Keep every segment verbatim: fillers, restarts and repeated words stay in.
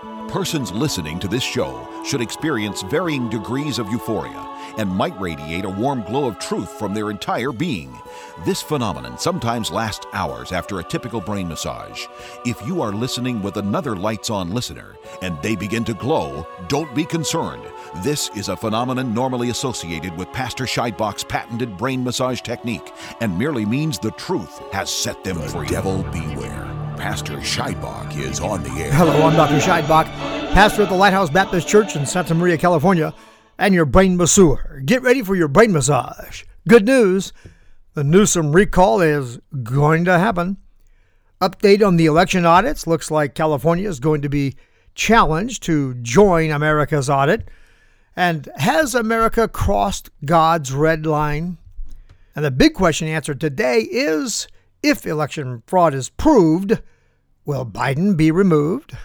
Persons listening to this show should experience varying degrees of euphoria and might radiate a warm glow of truth from their entire being. This phenomenon sometimes lasts hours after a typical brain massage. If you are listening with another lights-on listener and they begin to glow, don't be concerned. This is a phenomenon normally associated with Pastor Scheidbach's patented brain massage technique and merely means the truth has set them free. The devil beware. Pastor Scheidbach is on the air. Hello, I'm Doctor Scheidbach, pastor at the Lighthouse Baptist Church in Santa Maria, California, and your brain masseur. Get ready for your brain massage. Good news, the Newsom recall is going to happen. Update on the election audits. Looks like California is going to be challenged to join America's audit. And has America crossed God's red line? And the big question answered today is, if election fraud is proved, will Biden be removed?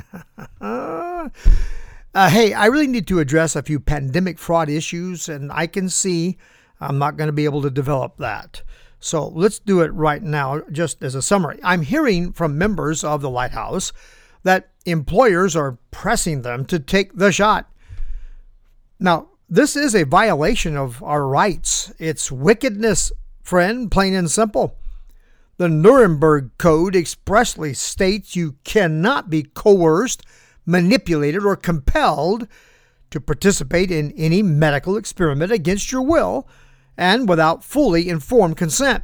uh, hey, I really need to address a few pandemic fraud issues, and I can see I'm not going to be able to develop that. So let's do it right now, just as a summary. I'm hearing from members of the Lighthouse that employers are pressing them to take the shot. Now, this is a violation of our rights. It's wickedness, friend, plain and simple. The Nuremberg Code expressly states you cannot be coerced, manipulated, or compelled to participate in any medical experiment against your will and without fully informed consent.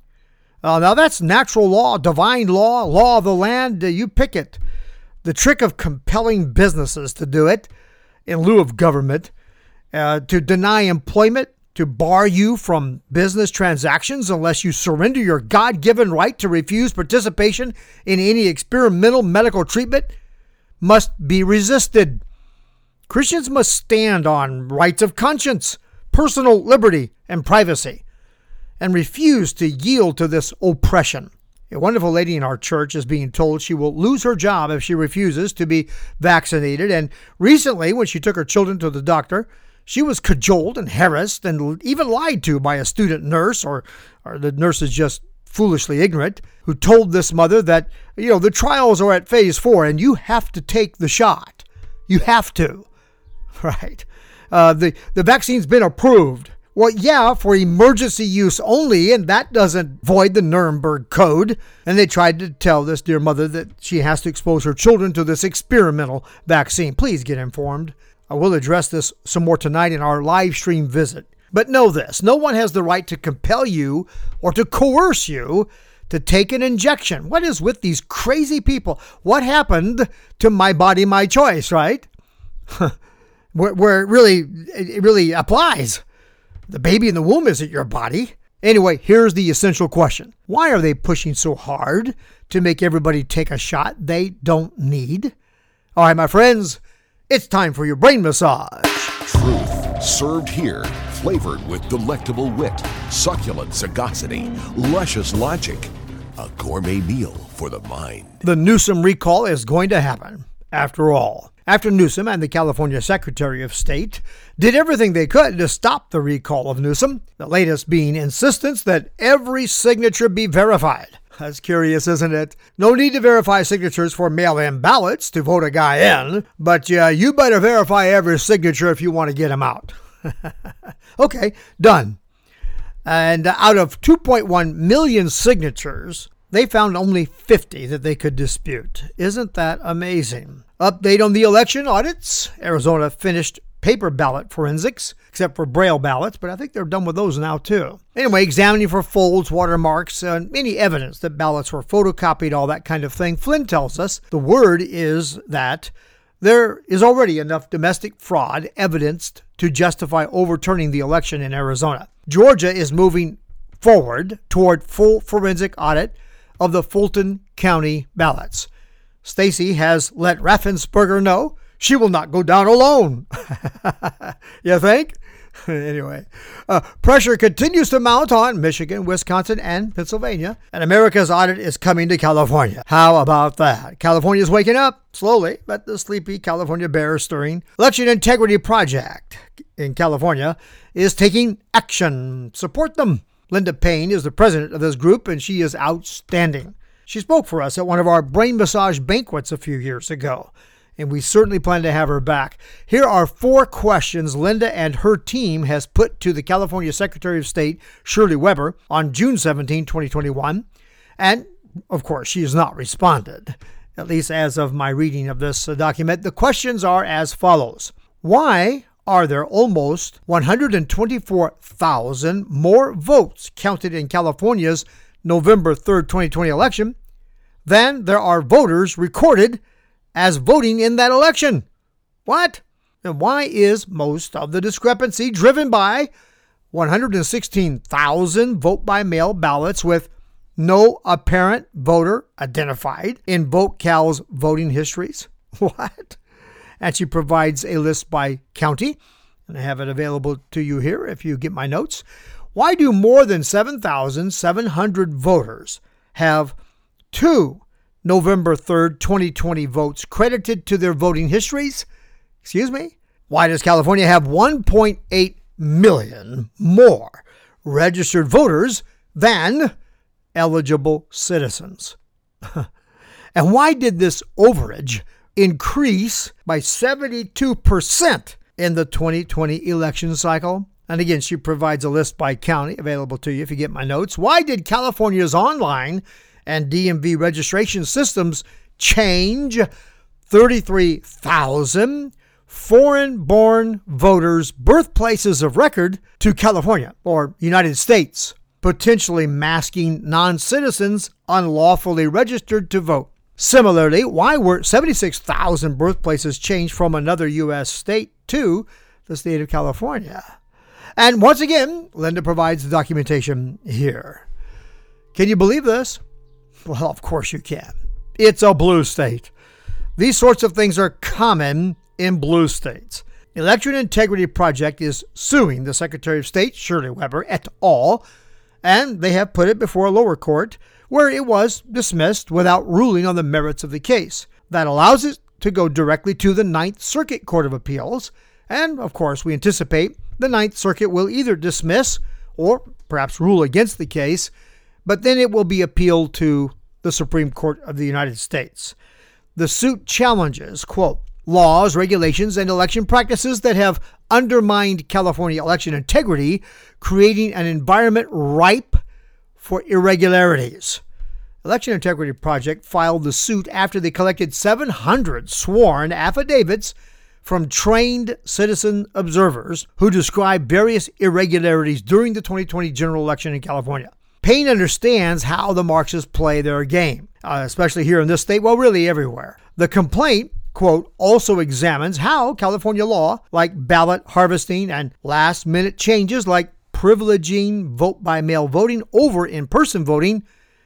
Uh, now, that's natural law, divine law, law of the land. Uh, you pick it. The trick of compelling businesses to do it in lieu of government, uh, to deny employment, to bar you from business transactions unless you surrender your God-given right to refuse participation in any experimental medical treatment, must be resisted. Christians must stand on rights of conscience, personal liberty, and privacy, and refuse to yield to this oppression. A wonderful lady in our church is being told she will lose her job if she refuses to be vaccinated, and recently, when she took her children to the doctor, she was cajoled and harassed and even lied to by a student nurse, or, or the nurse is just foolishly ignorant, who told this mother that, you know, the trials are at phase four and you have to take the shot. You have to. Right. Uh, the, the vaccine's been approved. Well, yeah, for emergency use only, and that doesn't void the Nuremberg Code. And they tried to tell this dear mother that she has to expose her children to this experimental vaccine. Please get informed. I will address this some more tonight in our live stream visit. But know this, no one has the right to compel you or to coerce you to take an injection. What is with these crazy people? What happened to my body, my choice, right? where, where it really, it really applies. The baby in the womb isn't your body. Anyway, here's the essential question. Why are they pushing so hard to make everybody take a shot they don't need? All right, my friends, it's time for your brain massage. Truth served here, flavored with delectable wit, succulent sagacity, luscious logic. A gourmet meal for the mind. The Newsom recall is going to happen, after all. After Newsom and the California Secretary of State did everything they could to stop the recall of Newsom, the latest being insistence that every signature be verified. That's curious, isn't it? No need to verify signatures for mail-in ballots to vote a guy in, but uh, you better verify every signature if you want to get him out. Okay, done. And out of two point one million signatures, they found only fifty that they could dispute. Isn't that amazing? Update on the election audits. Arizona finished paper ballot forensics, except for braille ballots, but I think they're done with those now too. Anyway, examining for folds, watermarks, uh, any evidence that ballots were photocopied, all that kind of thing. Flynn tells us the word is that there is already enough domestic fraud evidenced to justify overturning the election in Arizona. Georgia is moving forward toward full forensic audit of the Fulton County ballots. Stacey has let Raffensperger know she will not go down alone. You think? Anyway, uh, pressure continues to mount on Michigan, Wisconsin, and Pennsylvania, and America's audit is coming to California. How about that? California's waking up slowly, but the sleepy California bear is stirring. Election Integrity Project in California is taking action. Support them. Linda Payne is the president of this group, and she is outstanding. She spoke for us at one of our brain massage banquets a few years ago. and we certainly plan to have her back. Here are four questions Linda and her team has put to the California Secretary of State, Shirley Weber, on June seventeenth, twenty twenty-one. And, of course, she has not responded, at least as of my reading of this document. The questions are as follows. Why are there almost one hundred twenty-four thousand more votes counted in California's November third, twenty twenty election than there are voters recorded as voting in that election? What? And why is most of the discrepancy driven by one hundred sixteen thousand vote-by-mail ballots with no apparent voter identified in VoteCal's voting histories? What? And she provides a list by county, and I have it available to you here if you get my notes. Why do more than seven thousand seven hundred voters have two November third, twenty twenty votes credited to their voting histories? Excuse me? Why does California have one point eight million more registered voters than eligible citizens? And why did this overage increase by seventy-two percent in the twenty twenty election cycle? And again, she provides a list by county available to you if you get my notes. Why did California's online and D M V registration systems change thirty-three thousand foreign-born voters' birthplaces of record to California or United States, potentially masking non-citizens unlawfully registered to vote? Similarly, why were seventy-six thousand birthplaces changed from another U S state to the state of California? And once again, Linda provides the documentation here. Can you believe this? Well, of course you can. It's a blue state. These sorts of things are common in blue states. Election Integrity Project is suing the Secretary of State, Shirley Weber, et al., and they have put it before a lower court where it was dismissed without ruling on the merits of the case. That allows it to go directly to the Ninth Circuit Court of Appeals, and, of course, we anticipate the Ninth Circuit will either dismiss or perhaps rule against the case, but then it will be appealed to the Supreme Court of the United States. The suit challenges, quote, laws, regulations, and election practices that have undermined California election integrity, creating an environment ripe for irregularities. Election Integrity Project filed the suit after they collected seven hundred sworn affidavits from trained citizen observers who describe various irregularities during the twenty twenty general election in California. Payne understands how the Marxists play their game, uh, especially here in this state, well, really everywhere. The complaint, quote, also examines how California law, like ballot harvesting and last-minute changes like privileging vote-by-mail voting over in-person voting,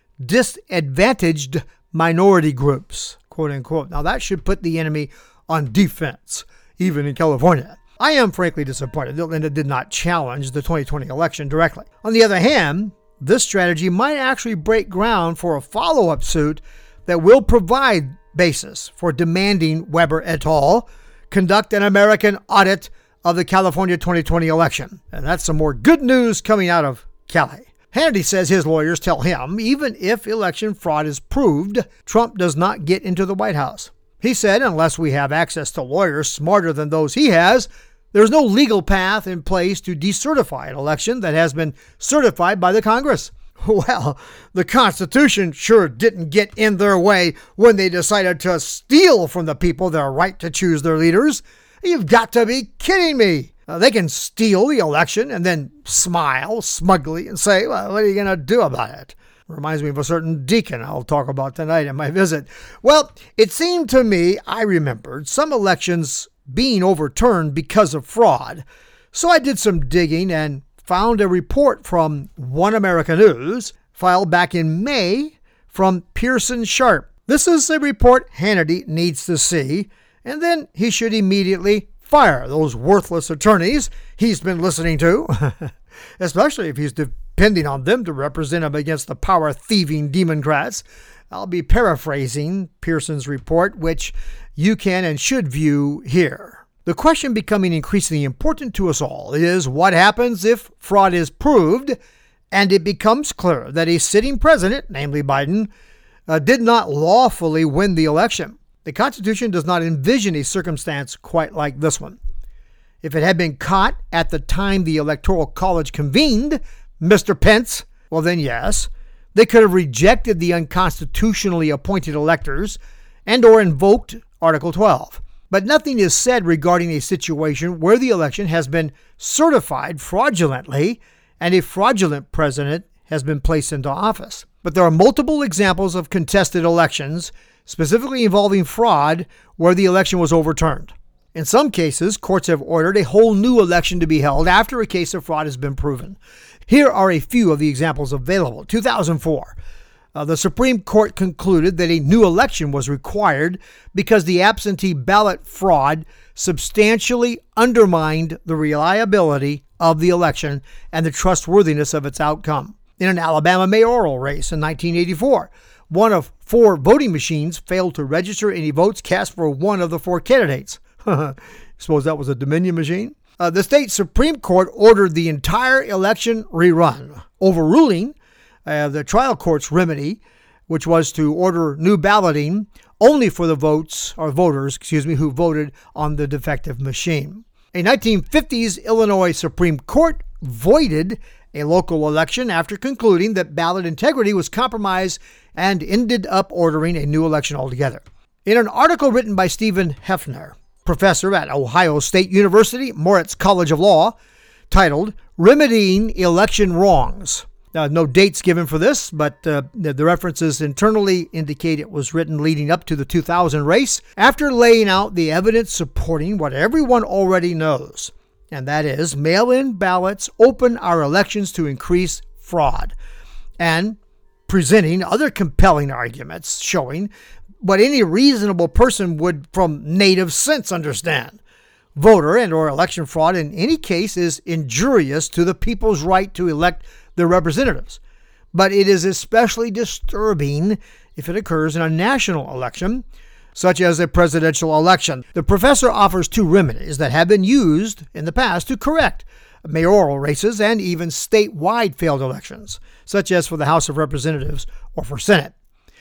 disadvantaged minority groups, quote unquote. Now, that should put the enemy on defense, even in California. I am frankly disappointed that Linda did not challenge the twenty twenty election directly. On the other hand, this strategy might actually break ground for a follow-up suit that will provide basis for demanding Weber et al. Conduct an American audit of the California twenty twenty election. And that's some more good news coming out of Cali. Hannity says his lawyers tell him even if election fraud is proved, Trump does not get into the White House. He said unless we have access to lawyers smarter than those he has, there's no legal path in place to decertify an election that has been certified by the Congress. Well, the Constitution sure didn't get in their way when they decided to steal from the people their right to choose their leaders. You've got to be kidding me. Uh, they can steal the election and then smile smugly and say, well, what are you going to do about it? Reminds me of a certain deacon I'll talk about tonight in my visit. Well, it seemed to me I remembered some elections being overturned because of fraud. So I did some digging and found a report from One America News filed back in May from Pearson Sharp. This is a report Hannity needs to see, and then he should immediately fire those worthless attorneys he's been listening to, especially if he's depending on them to represent him against the power-thieving Democrats. I'll be paraphrasing Pearson's report, which you can and should view here. The question becoming increasingly important to us all is what happens if fraud is proved and it becomes clear that a sitting president, namely Biden, uh, did not lawfully win the election. The Constitution does not envision a circumstance quite like this one. If it had been caught at the time the Electoral College convened, Mister Pence, well then yes, they could have rejected the unconstitutionally appointed electors and or invoked Article twelve. But nothing is said regarding a situation where the election has been certified fraudulently and a fraudulent president has been placed into office. But there are multiple examples of contested elections, specifically involving fraud, where the election was overturned. In some cases, courts have ordered a whole new election to be held after a case of fraud has been proven. Here are a few of the examples available. two thousand four. Uh, the Supreme Court concluded that a new election was required because the absentee ballot fraud substantially undermined the reliability of the election and the trustworthiness of its outcome. In an Alabama mayoral race in nineteen eighty-four, one of four voting machines failed to register any votes cast for one of the four candidates. Suppose that was a Dominion machine? Uh, the state Supreme Court ordered the entire election rerun, overruling uh, the trial court's remedy, which was to order new balloting only for the votes or voters, excuse me, who voted on the defective machine. A nineteen fifties Illinois Supreme Court voided a local election after concluding that ballot integrity was compromised and ended up ordering a new election altogether. In an article written by Stephen Hefner, professor at Ohio State University, Moritz College of Law, titled Remedying Election Wrongs. Now, no dates given for this, but uh, the references internally indicate it was written leading up to the two thousand race, after laying out the evidence supporting what everyone already knows, and that is mail-in ballots open our elections to increase fraud, and presenting other compelling arguments showing what any reasonable person would from native sense understand. Voter and or election fraud in any case is injurious to the people's right to elect their representatives, but it is especially disturbing if it occurs in a national election, such as a presidential election. The professor offers two remedies that have been used in the past to correct mayoral races and even statewide failed elections, such as for the House of Representatives or for Senate.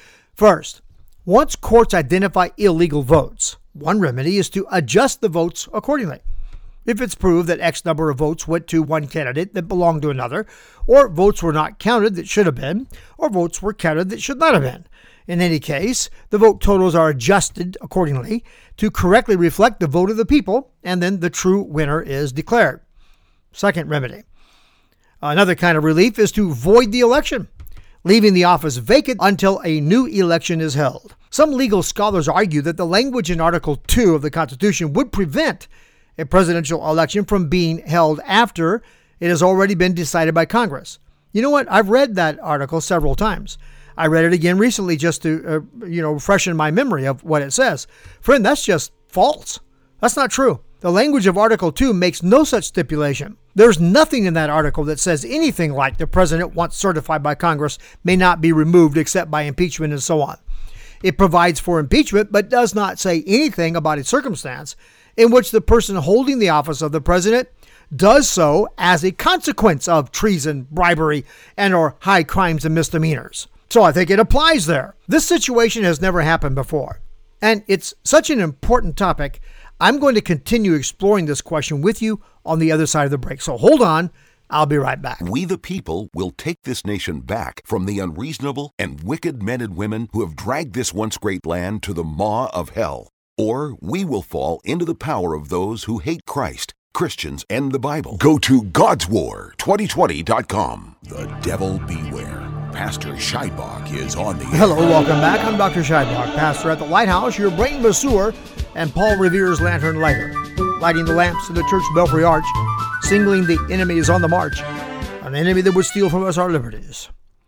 First, once courts identify illegal votes, one remedy is to adjust the votes accordingly. If it's proved that X number of votes went to one candidate that belonged to another, or votes were not counted that should have been, or votes were counted that should not have been. In any case, the vote totals are adjusted accordingly to correctly reflect the vote of the people, and then the true winner is declared. Second remedy. Another kind of relief is to void the election, leaving the office vacant until a new election is held. Some legal scholars argue that the language in Article two of the Constitution would prevent a presidential election from being held after it has already been decided by Congress. You know what? I've read that article several times. I read it again recently just to, uh, you know, freshen my memory of what it says. Friend, that's just false. That's not true. The language of Article two makes no such stipulation. There's nothing in that article that says anything like the president, once certified by Congress, may not be removed except by impeachment and so on. It provides for impeachment, but does not say anything about a circumstance in which the person holding the office of the president does so as a consequence of treason, bribery, and or high crimes and misdemeanors. So I think it applies there. This situation has never happened before. And it's such an important topic, I'm going to continue exploring this question with you on the other side of the break. So hold on. I'll be right back. We the people will take this nation back from the unreasonable and wicked men and women who have dragged this once great land to the maw of hell. Or we will fall into the power of those who hate Christ, Christians, and the Bible. Go to God's War twenty twenty dot com. The devil beware. Pastor Scheidbach is on the air. Hello, welcome back. I'm Doctor Scheidbach, pastor at the Lighthouse, your brain masseur, and Paul Revere's lantern lighter, lighting the lamps of the church belfry arch, singling the enemies on the march, an enemy that would steal from us our liberties.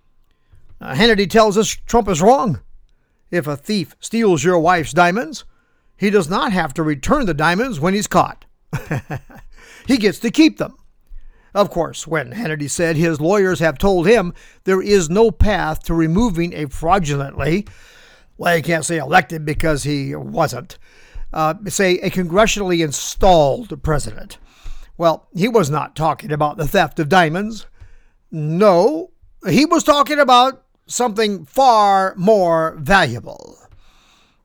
Uh, Hannity tells us Trump is wrong. If a thief steals your wife's diamonds, he does not have to return the diamonds when he's caught. He gets to keep them. Of course, when Hannity said his lawyers have told him there is no path to removing a fraudulently, well, you can't say elected because he wasn't, uh, say a congressionally installed president. Well, he was not talking about the theft of diamonds. No, he was talking about something far more valuable.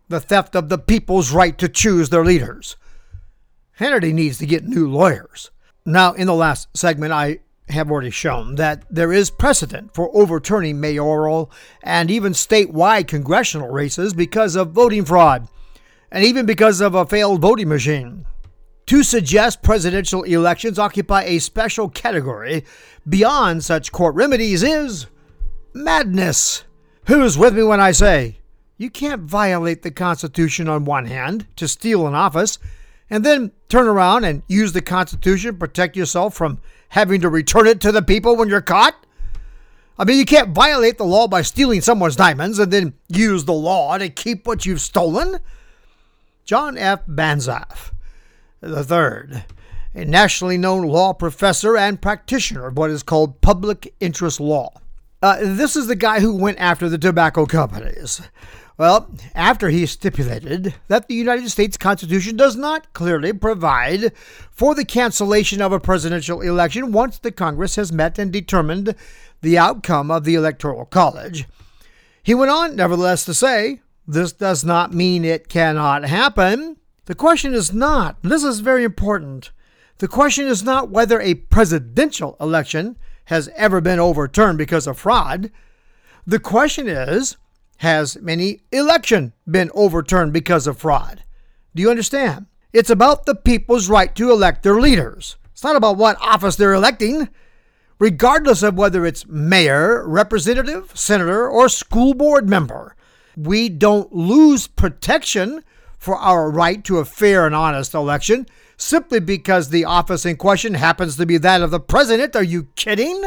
the theft of the people's right to choose their leaders. Hannity needs to get new lawyers. Now, in the last segment, I have already shown that there is precedent for overturning mayoral and even statewide congressional races because of voting fraud, and even because of a failed voting machine. To suggest presidential elections occupy a special category beyond such court remedies is madness. Who's with me when I say you can't violate the Constitution on one hand to steal an office and then turn around and use the Constitution to protect yourself from having to return it to the people when you're caught? I mean, you can't violate the law by stealing someone's diamonds and then use the law to keep what you've stolen. John F. Banzhaf the third, a nationally known law professor and practitioner of what is called public interest law. Uh, this is the guy who went after the tobacco companies. Well, after he stipulated that the United States Constitution does not clearly provide for the cancellation of a presidential election once the Congress has met and determined the outcome of the Electoral College, he went on, nevertheless, to say, this does not mean it cannot happen. The question is not, this is very important, the question is not whether a presidential election has ever been overturned because of fraud. The question is, has any election been overturned because of fraud? Do you understand? It's about the people's right to elect their leaders. It's not about what office they're electing. Regardless of whether it's mayor, representative, senator, or school board member, we don't lose protection for our right to a fair and honest election simply because the office in question happens to be that of the president. Are you kidding?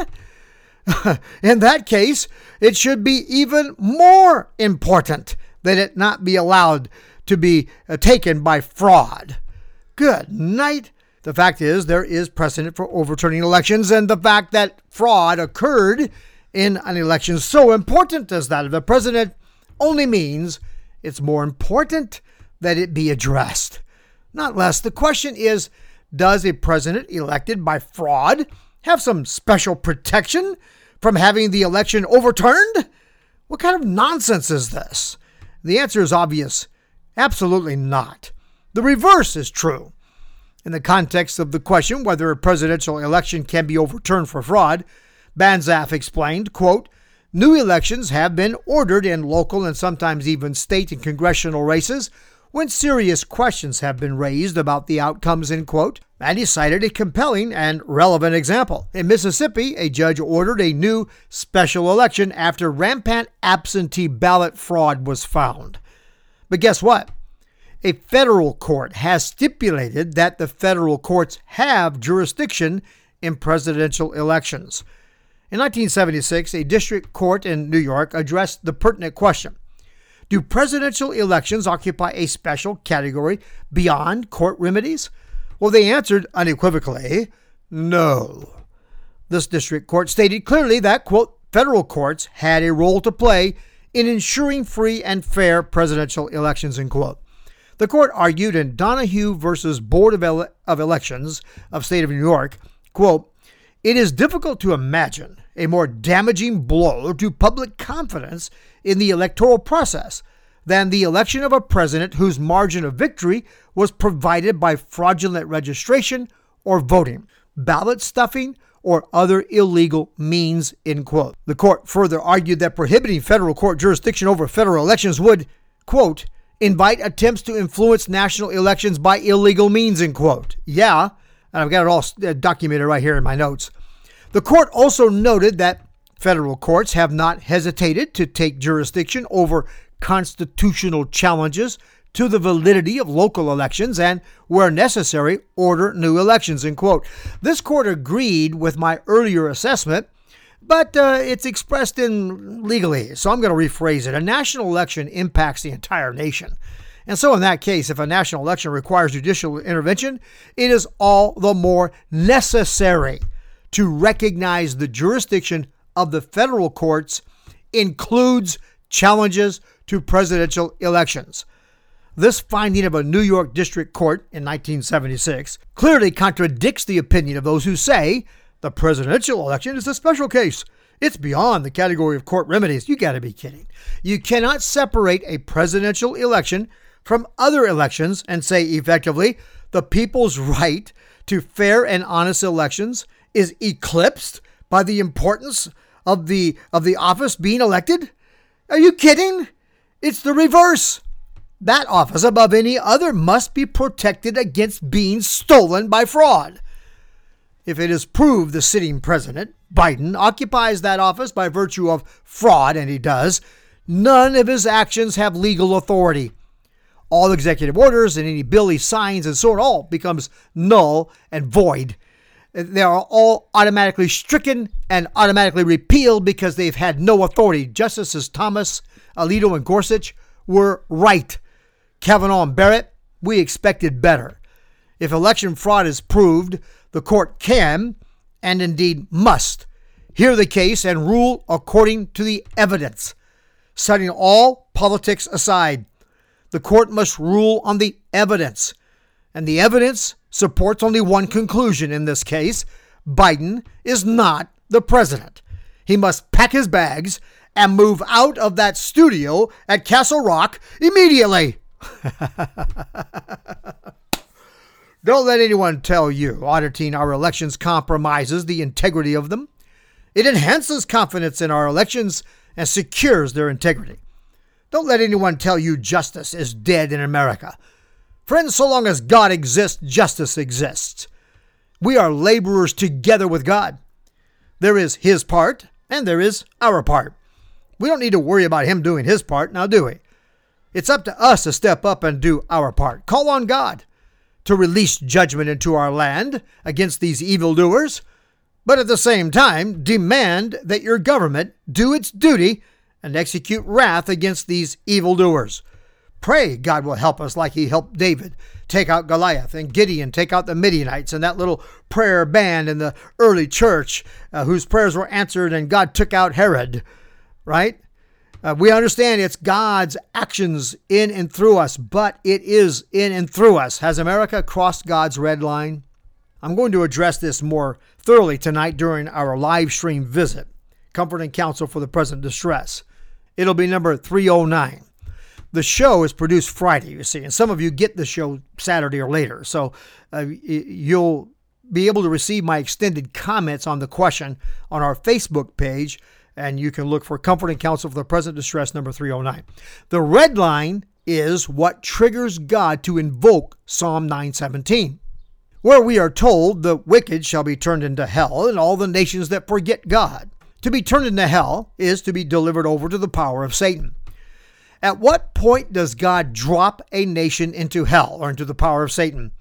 In that case, it should be even more important that it not be allowed to be uh, taken by fraud. Good night. The fact is, there is precedent for overturning elections, and the fact that fraud occurred in an election so important as that of the president only means it's more important that it be addressed. Not less, the question is, does a president elected by fraud have some special protection from having the election overturned? What kind of nonsense is this? The answer is obvious. Absolutely not. The reverse is true. In the context of the question whether a presidential election can be overturned for fraud, Banzhaf explained, quote, new elections have been ordered in local and sometimes even state and congressional races when serious questions have been raised about the outcomes, end quote. And he cited a compelling and relevant example. In Mississippi, a judge ordered a new special election after rampant absentee ballot fraud was found. But guess what? A federal court has stipulated that the federal courts have jurisdiction in presidential elections. In nineteen seventy-six, a district court in New York addressed the pertinent question: do presidential elections occupy a special category beyond court remedies? Well, they answered unequivocally, no. This district court stated clearly that, quote, federal courts had a role to play in ensuring free and fair presidential elections, end quote. The court argued in Donahue versus Board of, Ele- of Elections of State of New York, quote, it is difficult to imagine a more damaging blow to public confidence in the electoral process than the election of a president whose margin of victory was provided by fraudulent registration or voting, ballot stuffing, or other illegal means, end quote. The court further argued that prohibiting federal court jurisdiction over federal elections would, quote, invite attempts to influence national elections by illegal means, end quote. Yeah, and I've got it all documented right here in my notes. The court also noted that federal courts have not hesitated to take jurisdiction over constitutional challenges to the validity of local elections and, where necessary, order new elections, end quote. This court agreed with my earlier assessment, but uh, it's expressed in legalese, so I'm going to rephrase it. A national election impacts the entire nation. And so in that case, if a national election requires judicial intervention, it is all the more necessary to recognize the jurisdiction of the federal courts includes challenges to presidential elections. This finding of a New York District Court in nineteen seventy-six clearly contradicts the opinion of those who say the presidential election is a special case It's beyond the category of court remedies. You got to be kidding. You cannot separate a presidential election from other elections and say effectively the people's right to fair and honest elections is eclipsed by the importance of the of the office being elected. Are you kidding? It's the reverse. That office above any other must be protected against being stolen by fraud. If it is proved the sitting president, Biden, occupies that office by virtue of fraud, and he does, none of his actions have legal authority. All executive orders and any bill he signs and so on all becomes null and void. They are all automatically stricken and automatically repealed because they've had no authority. Justices Thomas, Alito, and Gorsuch were right. Kavanaugh and Barrett, we expected better. If election fraud is proved, the court can, and indeed must, hear the case and rule according to the evidence. Setting all politics aside, the court must rule on the evidence. And the evidence supports only one conclusion in this case. Biden is not the president. He must pack his bags and move out of that studio at Castle Rock immediately. Don't let anyone tell you auditing our elections compromises the integrity of them. It enhances confidence in our elections and secures their integrity. Don't let anyone tell you justice is dead in America. Friends, so long as God exists, justice exists. We are laborers together with God. There is his part and there is our part. We don't need to worry about him doing his part, now do we? It's up to us to step up and do our part. Call on God to release judgment into our land against these evildoers, but at the same time, demand that your government do its duty and execute wrath against these evildoers. Pray God will help us like he helped David take out Goliath and Gideon take out the Midianites and that little prayer band in the early church uh, whose prayers were answered and God took out Herod, right? Uh, we understand it's God's actions in and through us, but it is in and through us. Has America crossed God's red line? I'm going to address this more thoroughly tonight during our live stream visit, Comfort and Counsel for the Present Distress. It'll be number three oh nine. The show is produced Friday, you see, and some of you get the show Saturday or later. So uh, you'll be able to receive my extended comments on the question on our Facebook page, and you can look for Comfort and Counsel for the Present Distress, number three oh nine. The red line is what triggers God to invoke Psalm nine seventeen, where we are told the wicked shall be turned into hell and all the nations that forget God. To be turned into hell is to be delivered over to the power of Satan. At what point does God drop a nation into hell or into the power of Satan?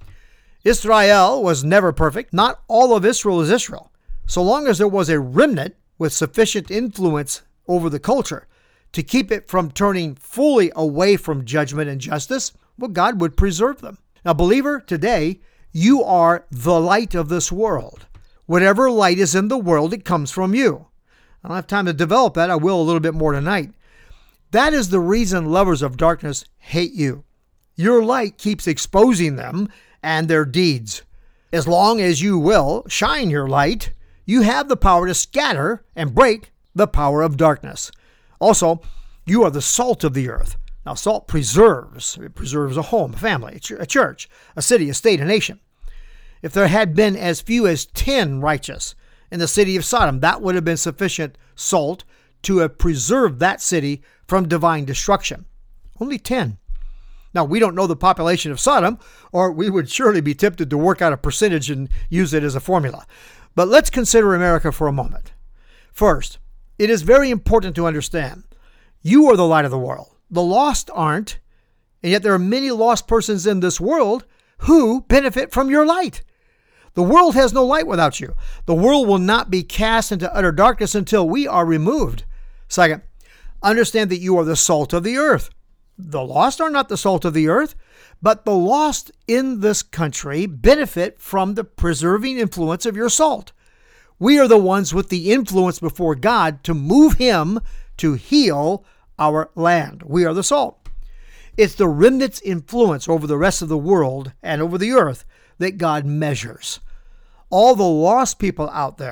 Israel was never perfect. Not all of Israel is Israel. So long as there was a remnant with sufficient influence over the culture to keep it from turning fully away from judgment and justice, well, God would preserve them. Now, believer, today, you are the light of this world. Whatever light is in the world, it comes from you. I don't have time to develop that. I will a little bit more tonight. That is the reason lovers of darkness hate you. Your light keeps exposing them and their deeds. As long as you will shine your light, you have the power to scatter and break the power of darkness. Also, you are the salt of the earth. Now, salt preserves. It preserves a home, a family, a church, a city, a state, a nation. If there had been as few as ten righteous in the city of Sodom, that would have been sufficient salt to have preserved that city from divine destruction. Only ten. Now, we don't know the population of Sodom, or we would surely be tempted to work out a percentage and use it as a formula. But let's consider America for a moment. First, it is very important to understand you are the light of the world. The lost aren't, and yet there are many lost persons in this world who benefit from your light. The world has no light without you. The world will not be cast into utter darkness until we are removed. Second, understand that you are the salt of the earth. The lost are not the salt of the earth, but the lost in this country benefit from the preserving influence of your salt. We are the ones with the influence before God to move him to heal our land. We are the salt. It's the remnant's influence over the rest of the world and over the earth that God measures. All the lost people out there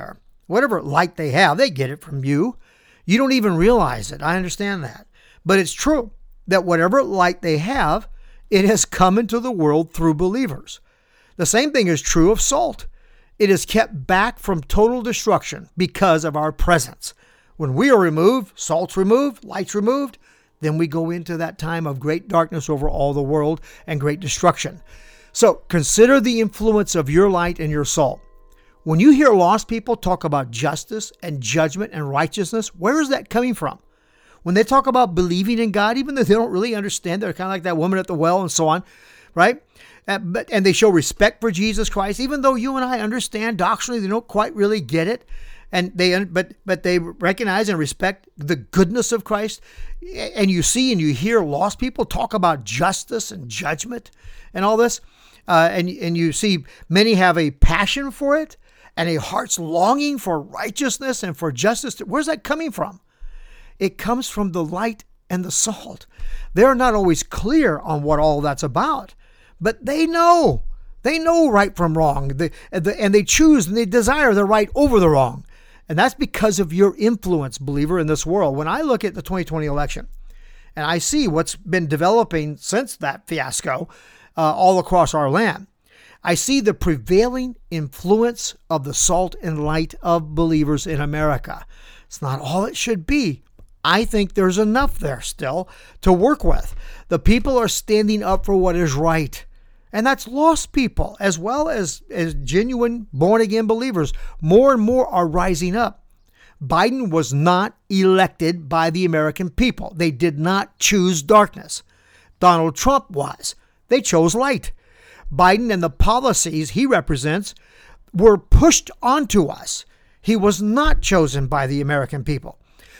whatever light they have, they get it from you. You don't even realize it. I understand that. But it's true that whatever light they have, it has come into the world through believers. The same thing is true of salt. It is kept back from total destruction because of our presence. When we are removed, salt's removed, light's removed, then we go into that time of great darkness over all the world and great destruction. So consider the influence of your light and your salt. When you hear lost people talk about justice and judgment and righteousness, where is that coming from? When they talk about believing in God, even though they don't really understand, they're kind of like that woman at the well and so on, right? Uh, but and they show respect for Jesus Christ, even though you and I understand doctrinally, they don't quite really get it, and they but but they recognize and respect the goodness of Christ. And you see and you hear lost people talk about justice and judgment and all this, uh, and and you see many have a passion for it and a heart's longing for righteousness and for justice. Where's that coming from? It comes from the light and the salt. They're not always clear on what all that's about, but they know. They know right from wrong, they, and they choose and they desire the right over the wrong. And that's because of your influence, believer, in this world. When I look at the twenty twenty election and I see what's been developing since that fiasco uh, all across our land, I see the prevailing influence of the salt and light of believers in America. It's not all it should be. I think there's enough there still to work with. The people are standing up for what is right. And that's lost people as well as, as genuine born-again believers. More and more are rising up. Biden was not elected by the American people. They did not choose darkness. Donald Trump was. They chose light. Biden and the policies he represents were pushed onto us. He was not chosen by the American people.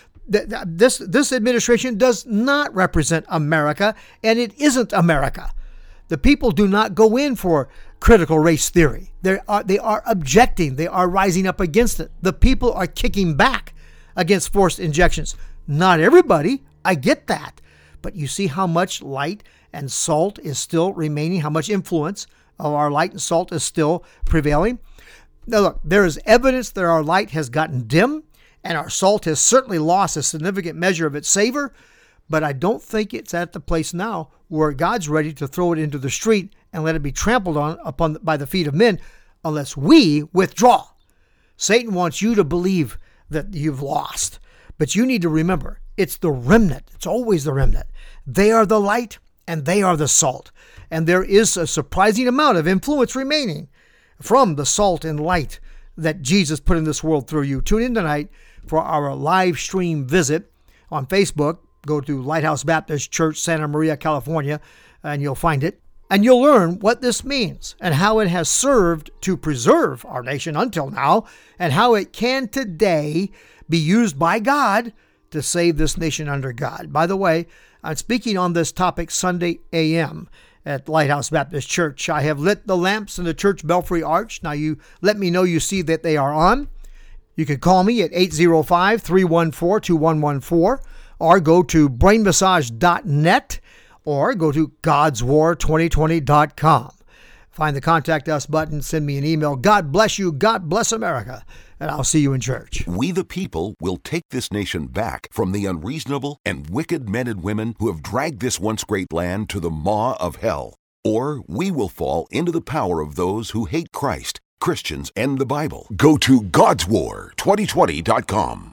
This, this administration does not represent America, and it isn't America. The people do not go in for critical race theory. They are, they are objecting. They are rising up against it. The people are kicking back against forced injections. Not everybody. I get that. But you see how much light and salt is still remaining, how much influence of our light and salt is still prevailing. Now look, there is evidence that our light has gotten dim and our salt has certainly lost a significant measure of its savor, but I don't think it's at the place now where God's ready to throw it into the street and let it be trampled on upon by the feet of men unless we withdraw. Satan wants you to believe that you've lost, but you need to remember it's the remnant. It's always the remnant. They are the light and they are the salt. And there is a surprising amount of influence remaining from the salt and light that Jesus put in this world through you. Tune in tonight for our live stream visit on Facebook. Go to Lighthouse Baptist Church, Santa Maria, California, and you'll find it. And you'll learn what this means and how it has served to preserve our nation until now, and how it can today be used by God to save this nation under God. By the way, I'm speaking on this topic Sunday A M at Lighthouse Baptist Church. I have lit the lamps in the church belfry arch. Now you let me know you see that they are on. You can call me at eight oh five, three one four, two one one four or go to brain massage dot net or go to gods war twenty twenty dot com. Find the Contact Us button, send me an email. God bless you, God bless America, and I'll see you in church. We the people will take this nation back from the unreasonable and wicked men and women who have dragged this once great land to the maw of hell. Or we will fall into the power of those who hate Christ, Christians, and the Bible. Go to gods war twenty twenty dot com.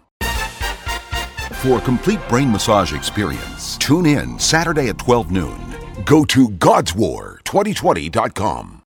For a complete brain massage experience, tune in Saturday at twelve noon. Go to gods war twenty twenty dot com.